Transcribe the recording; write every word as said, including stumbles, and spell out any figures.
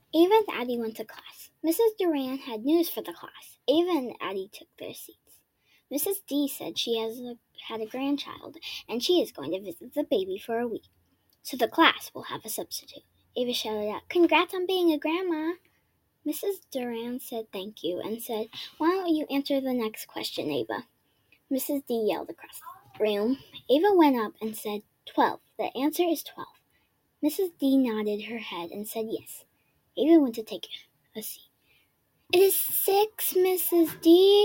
Ava and Addie went to class. Missus Duran had news for the class. Ava and Addie took their seats. Missus D said she has a, had a grandchild, and she is going to visit the baby for a week. So the class will have a substitute. Ava shouted out, "Congrats on being a grandma!" Missus Duran said thank you and said, "Why don't you answer the next question, Ava?" Missus D yelled across the room. Ava went up and said, "Twelve. The answer is twelve." Missus D nodded her head and said yes. Ava went to take a seat. "It is six, Missus D"